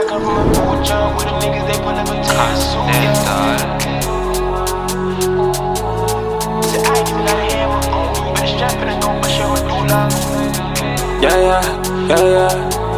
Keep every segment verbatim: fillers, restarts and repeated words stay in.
I come from a food jump with them niggas, they pull up a tie suit. Said I ain't even got a hammer on me, but it's strapping and gon' push your medulla. Yeah, yeah, yeah, yeah.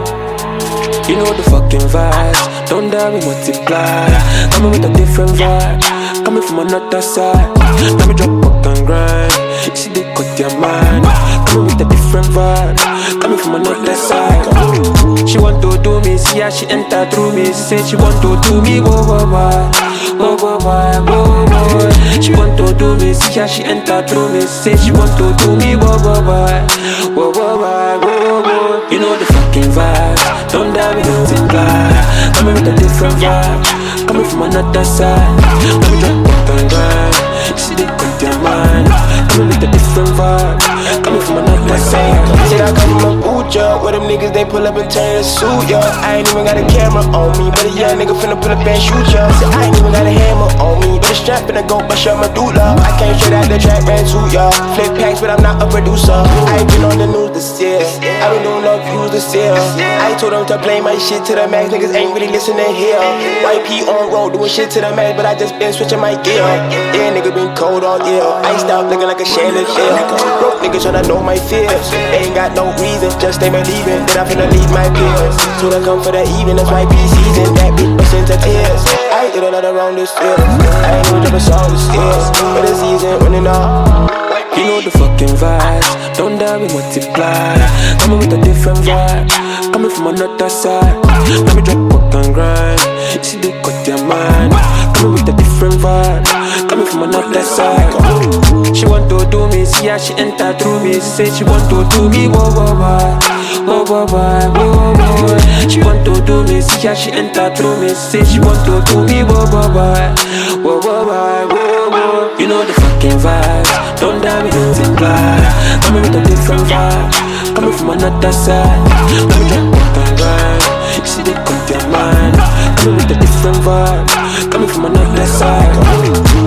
You know the fucking vibes. Don't dare me multiply. Coming with a different vibe. Coming from another side. Let me drop up and grind. You see they cut your mind. Coming with a different vibe. Coming from another side. She want to do me, see how she enter through me. Say she want to do me, whoa, whoa, whoa. Whoa, whoa, whoa, whoa, whoa. She want to do me, see how she enter through me. Say she want to do me, whoa, whoa, whoa. Whoa, whoa, whoa, whoa, whoa. You know the fucking vibes. Don't dare me multiply. Coming with a different vibe. Coming from another side. Let me drop up and grind. You see they cut your mind. Coming with a different vibe. Coming from another side. Said I come from a boot job where them niggas they pull up and turn the suit, yo. I ain't even got a camera on me, but a young nigga finna pull up and shoot, yo. Said I ain't even got a hammer on me, but a strap finna go bust your medulla. I came straight out the track, ran to y'all. Flip packs, but I'm not a producer. I ain't been on the news this year. I been doing no views this year. I told them to play my shit to the max, niggas ain't really listening here. Y P on road doing shit to the max, but I just been switching my gear. Yeah, nigga been cold all year. Iced out looking like a chandelier. Broke niggas tryna know my fears. They ain't got no reason, just they believing that I'm finna leave my peers. So they come for the even, that's my peace season. That bitch burst into tears. I did a lot around this field. I ain't no drop a song this years. But the season running up. You know the fucking vibes. Don't dare me multiply. Coming with a different vibe. Coming from another side. Let me drop up and grind. You see they cut your mind. Coming with a different vibe. Coming from another side. She want to do me, see how she enter through me. Say she want to do me, whoa, whoa, whoa. Whoa, whoa, whoa, whoa, whoa. She want to do me, see how she enter through me. Say she want to do me, whoa, whoa, whoa. Whoa, whoa, whoa, whoa, whoa. You know the fucking vibes. Don't dare me multiply. Coming with a different vibe. Coming from another side. Let me drop up and grind. You see they cut your mind. Coming with a different vibe. Coming from another side.